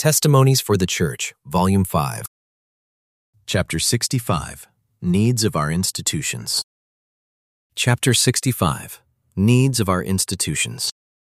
Testimonies for the Church, Volume 5. Chapter 65, Needs of Our Institutions. Chapter 65, Needs of Our Institutions.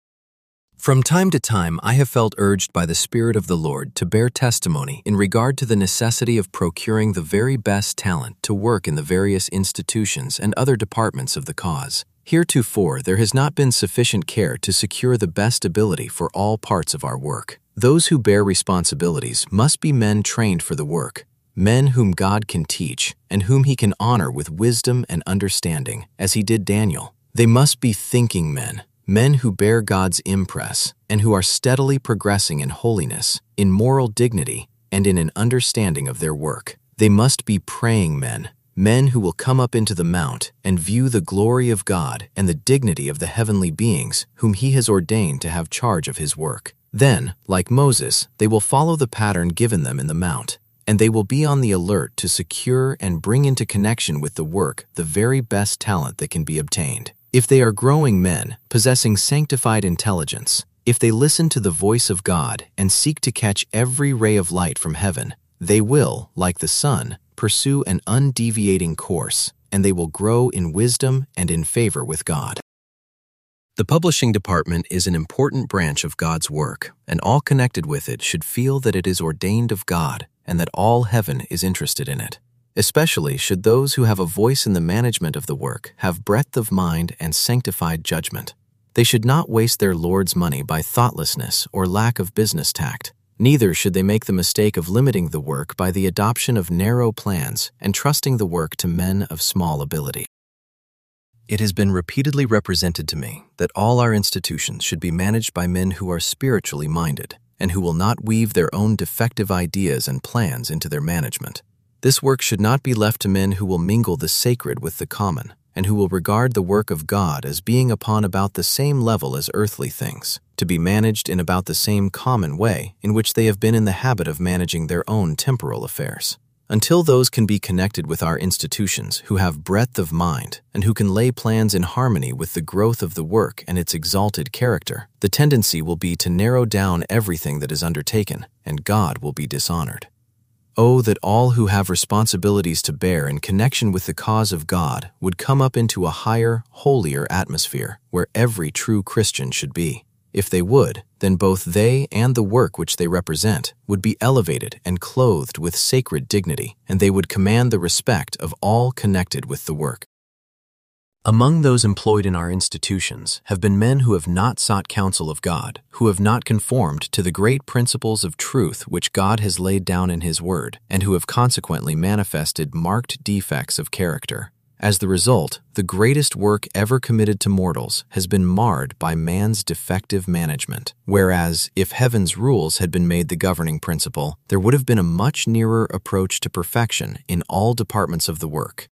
From time to time, I have felt urged by the Spirit of the Lord to bear testimony in regard to the necessity of procuring the very best talent to work in the various institutions and other departments of the cause. Heretofore, there has not been sufficient care to secure the best ability for all parts of our work. Those who bear responsibilities must be men trained for the work, men whom God can teach and whom He can honor with wisdom and understanding, as He did Daniel. They must be thinking men, men who bear God's impress and who are steadily progressing in holiness, in moral dignity, and in an understanding of their work. They must be praying men, men who will come up into the mount and view the glory of God and the dignity of the heavenly beings whom He has ordained to have charge of His work. Then, like Moses, they will follow the pattern given them in the mount, and they will be on the alert to secure and bring into connection with the work the very best talent that can be obtained. If they are growing men, possessing sanctified intelligence, if they listen to the voice of God and seek to catch every ray of light from heaven, they will, like the sun, pursue an undeviating course, and they will grow in wisdom and in favor with God. The publishing department is an important branch of God's work, and all connected with it should feel that it is ordained of God and that all heaven is interested in it. Especially should those who have a voice in the management of the work have breadth of mind and sanctified judgment. They should not waste their Lord's money by thoughtlessness or lack of business tact. Neither should they make the mistake of limiting the work by the adoption of narrow plans and trusting the work to men of small ability. It has been repeatedly represented to me that all our institutions should be managed by men who are spiritually minded and who will not weave their own defective ideas and plans into their management. This work should not be left to men who will mingle the sacred with the common and who will regard the work of God as being upon about the same level as earthly things, to be managed in about the same common way in which they have been in the habit of managing their own temporal affairs. Until those can be connected with our institutions who have breadth of mind and who can lay plans in harmony with the growth of the work and its exalted character, the tendency will be to narrow down everything that is undertaken, and God will be dishonored. Oh, that all who have responsibilities to bear in connection with the cause of God would come up into a higher, holier atmosphere where every true Christian should be. If they would, then both they and the work which they represent would be elevated and clothed with sacred dignity, and they would command the respect of all connected with the work. Among those employed in our institutions have been men who have not sought counsel of God, who have not conformed to the great principles of truth which God has laid down in His Word, and who have consequently manifested marked defects of character. As the result, the greatest work ever committed to mortals has been marred by man's defective management, whereas, if heaven's rules had been made the governing principle, there would have been a much nearer approach to perfection in all departments of the work.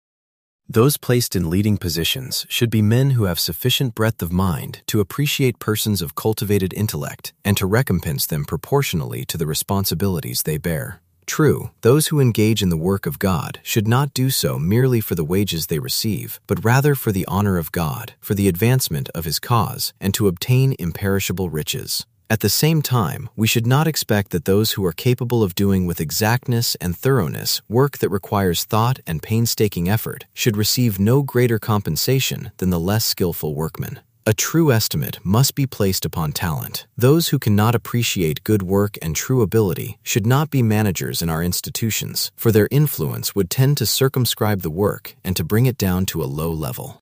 Those placed in leading positions should be men who have sufficient breadth of mind to appreciate persons of cultivated intellect and to recompense them proportionally to the responsibilities they bear. True, those who engage in the work of God should not do so merely for the wages they receive, but rather for the honor of God, for the advancement of His cause, and to obtain imperishable riches. At the same time, we should not expect that those who are capable of doing with exactness and thoroughness work that requires thought and painstaking effort should receive no greater compensation than the less skillful workman. A true estimate must be placed upon talent. Those who cannot appreciate good work and true ability should not be managers in our institutions, for their influence would tend to circumscribe the work and to bring it down to a low level.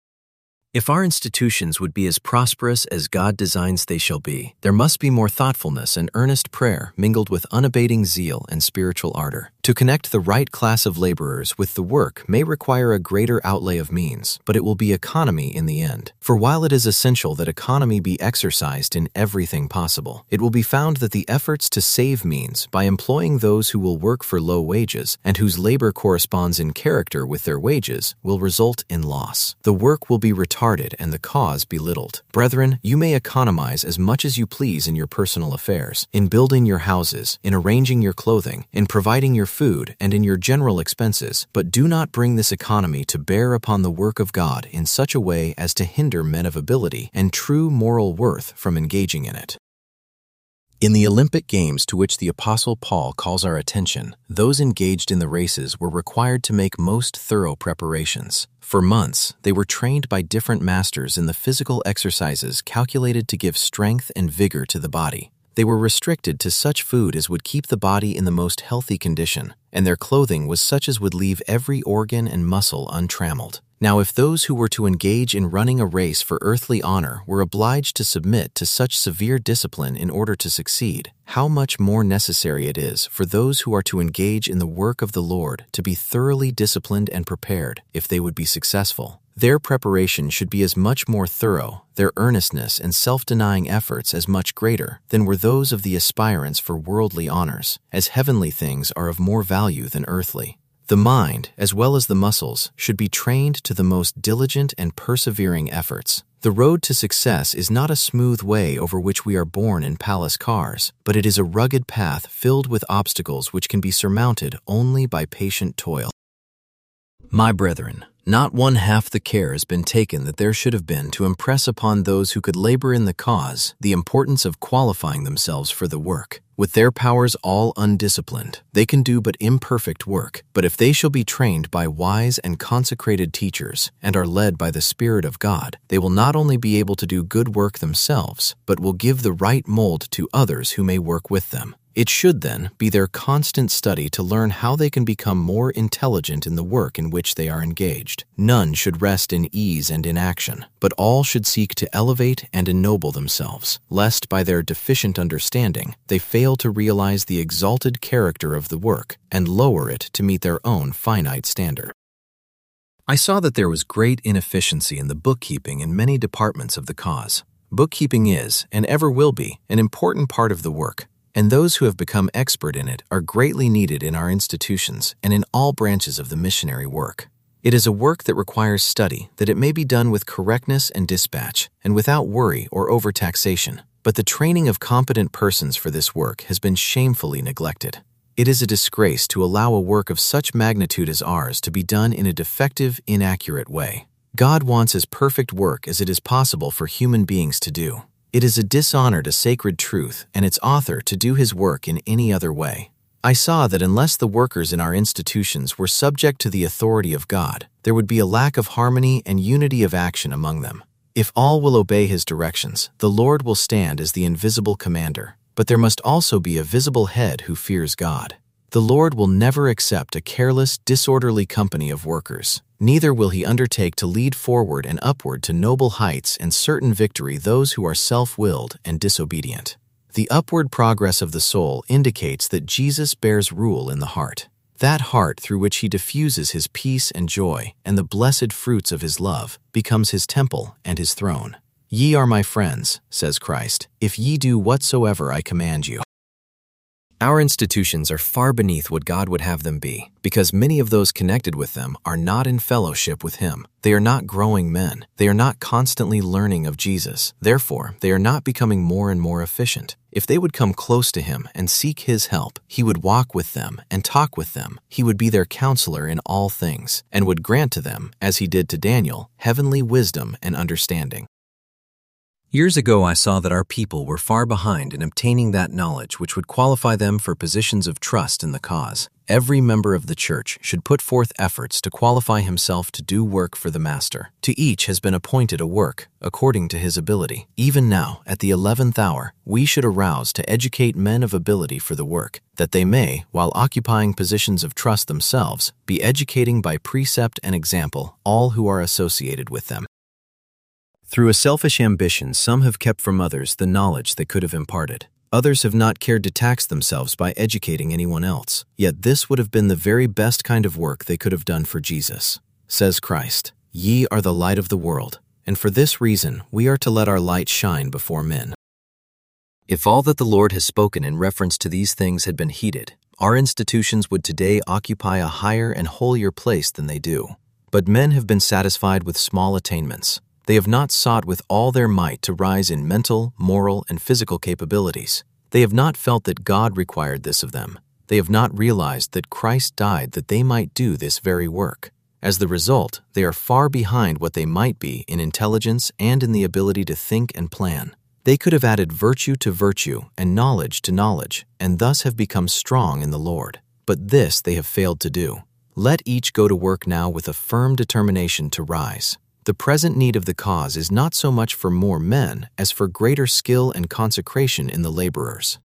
If our institutions would be as prosperous as God designs they shall be, there must be more thoughtfulness and earnest prayer mingled with unabating zeal and spiritual ardor. To connect the right class of laborers with the work may require a greater outlay of means, but it will be economy in the end. For while it is essential that economy be exercised in everything possible, it will be found that the efforts to save means by employing those who will work for low wages and whose labor corresponds in character with their wages will result in loss. The work will be retarded and the cause belittled. Brethren, you may economize as much as you please in your personal affairs, in building your houses, in arranging your clothing, in providing your food, and in your general expenses, but do not bring this economy to bear upon the work of God in such a way as to hinder men of ability and true moral worth from engaging in it. In the Olympic Games to which the Apostle Paul calls our attention, those engaged in the races were required to make most thorough preparations. For months, they were trained by different masters in the physical exercises calculated to give strength and vigor to the body. They were restricted to such food as would keep the body in the most healthy condition, and their clothing was such as would leave every organ and muscle untrammeled. Now, if those who were to engage in running a race for earthly honor were obliged to submit to such severe discipline in order to succeed, how much more necessary it is for those who are to engage in the work of the Lord to be thoroughly disciplined and prepared if they would be successful. Their preparation should be as much more thorough, their earnestness and self-denying efforts as much greater than were those of the aspirants for worldly honors, as heavenly things are of more value than earthly. The mind, as well as the muscles, should be trained to the most diligent and persevering efforts. The road to success is not a smooth way over which we are borne in palace cars, but it is a rugged path filled with obstacles which can be surmounted only by patient toil. My brethren, not one half the care has been taken that there should have been to impress upon those who could labor in the cause the importance of qualifying themselves for the work. With their powers all undisciplined, they can do but imperfect work. But if they shall be trained by wise and consecrated teachers and are led by the Spirit of God, they will not only be able to do good work themselves, but will give the right mold to others who may work with them. It should then be their constant study to learn how they can become more intelligent in the work in which they are engaged. None should rest in ease and inaction, but all should seek to elevate and ennoble themselves, lest by their deficient understanding they fail to realize the exalted character of the work and lower it to meet their own finite standard. I saw that there was great inefficiency in the bookkeeping in many departments of the cause. Bookkeeping is, and ever will be, an important part of the work, and those who have become expert in it are greatly needed in our institutions and in all branches of the missionary work. It is a work that requires study, that it may be done with correctness and dispatch, and without worry or overtaxation. But the training of competent persons for this work has been shamefully neglected. It is a disgrace to allow a work of such magnitude as ours to be done in a defective, inaccurate way. God wants as perfect work as it is possible for human beings to do. It is a dishonor to sacred truth and its author to do his work in any other way. I saw that unless the workers in our institutions were subject to the authority of God, there would be a lack of harmony and unity of action among them. If all will obey his directions, the Lord will stand as the invisible commander, but there must also be a visible head who fears God. The Lord will never accept a careless, disorderly company of workers. Neither will he undertake to lead forward and upward to noble heights and certain victory those who are self-willed and disobedient. The upward progress of the soul indicates that Jesus bears rule in the heart. That heart through which he diffuses his peace and joy and the blessed fruits of his love becomes his temple and his throne. Ye are my friends, says Christ, if ye do whatsoever I command you. Our institutions are far beneath what God would have them be, because many of those connected with them are not in fellowship with him. They are not growing men. They are not constantly learning of Jesus. Therefore, they are not becoming more and more efficient. If they would come close to him and seek his help, he would walk with them and talk with them. He would be their counselor in all things, and would grant to them, as he did to Daniel, heavenly wisdom and understanding. Years ago, I saw that our people were far behind in obtaining that knowledge which would qualify them for positions of trust in the cause. Every member of the church should put forth efforts to qualify himself to do work for the Master. To each has been appointed a work, according to his ability. Even now, at the 11th hour, we should arouse to educate men of ability for the work, that they may, while occupying positions of trust themselves, be educating by precept and example all who are associated with them. Through a selfish ambition, some have kept from others the knowledge they could have imparted. Others have not cared to tax themselves by educating anyone else. Yet this would have been the very best kind of work they could have done for Jesus. Says Christ, "Ye are the light of the world, and for this reason we are to let our light shine before men." If all that the Lord has spoken in reference to these things had been heeded, our institutions would today occupy a higher and holier place than they do. But men have been satisfied with small attainments. They have not sought with all their might to rise in mental, moral, and physical capabilities. They have not felt that God required this of them. They have not realized that Christ died that they might do this very work. As the result, they are far behind what they might be in intelligence and in the ability to think and plan. They could have added virtue to virtue and knowledge to knowledge, and thus have become strong in the Lord. But this they have failed to do. Let each go to work now with a firm determination to rise. The present need of the cause is not so much for more men as for greater skill and consecration in the laborers.